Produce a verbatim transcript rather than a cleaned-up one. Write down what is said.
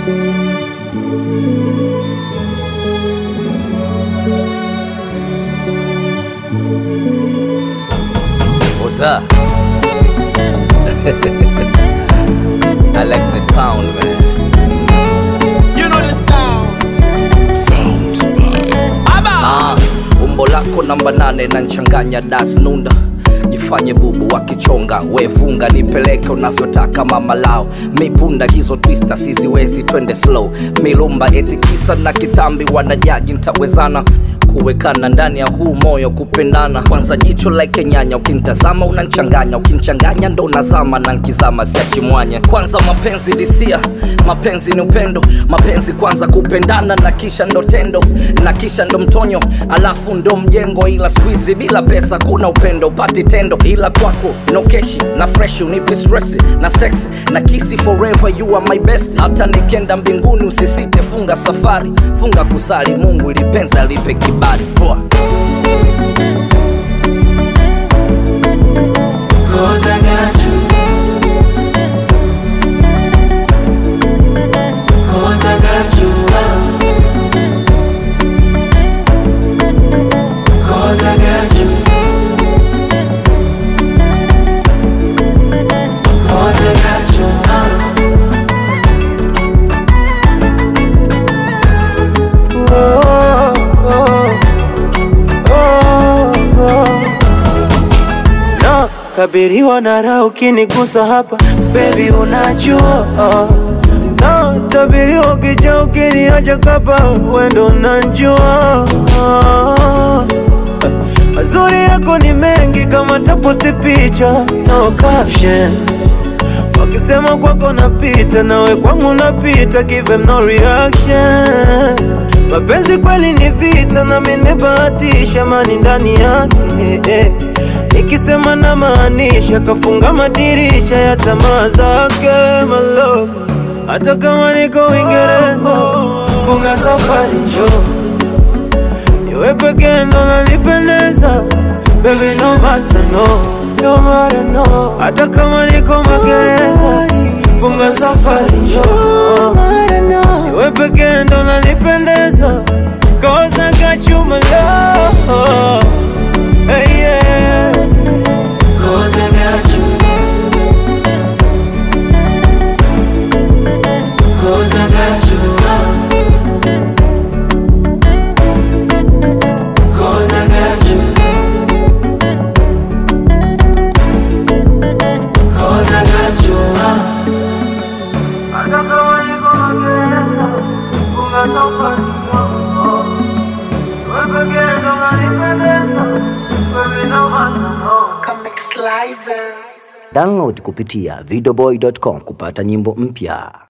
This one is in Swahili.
What's up? I like the sound, man. You know the sound. Sounds by Ah, umbo lako namba nane na nchanganya das nunda. Jifanye bubu wakichonga, we funga nipeleke unavyotaka mama lao. Mipunda hizo twister siziwezi twende slow. Milumba eti kisa na kitambi wanajaji nitawezana. Kuwekana ndani ya huu moyo kupendana. Kwanza jicho like nyanya, ukinitazama unanchanganya, ukinchanganya ndo unazama na nkizama siachi mwanya. Kwanza mapenzi disia, mapenzi ni upendo. Mapenzi kwanza kupendana na kisha ndo tendo, na kisha ndo mtonyo, alafu ndo mjengo. Ila squeeze bila pesa kuna upendo pati tendo. Ila kwako no keshi na fresh unipi stress na sex na kisi forever you are my best. Hata nikenda mbinguni usisite funga safari. Funga kusali Mungu lipenza lipe kibali. Boy. Cause I got you. Cause I got you. Cause I got you. Cause I got you. Oh, oh, oh, oh. No, kabiriwa na raha ukinigusa hapa, baby unajua. No, tabiriwa ukija ukiniacha kapa, wendo unajua. Mazuri yako ni mengi kama taposti picha, no caption. Wakisema kwako napita, nawe kwangu napita, give them no reaction. Mapenzi kweli ni vita na mimi nimebahatisha mani ndani yake, eh. Nikisema na maanisha, kafunga madirisha ya tamaa zake, my love. Hata kama niko Uingereza, funga safari njoo. Niwe pekee ndo nanipendeza, baby no matter no, no matter no. Hata kama niko magereza, funga safari njoo. Niwe pekee ndo nanipendeza, cause I got you my love. Hey yeah. Cause I got you. Cause I got you. Cause I got you. Cause I got you. Hata kama niko magereza, funga safari njoo. Niwe pekee ndo nanipendeza, baby no matter no. Download kupitia videoboy dot com kupata nyimbo mpya.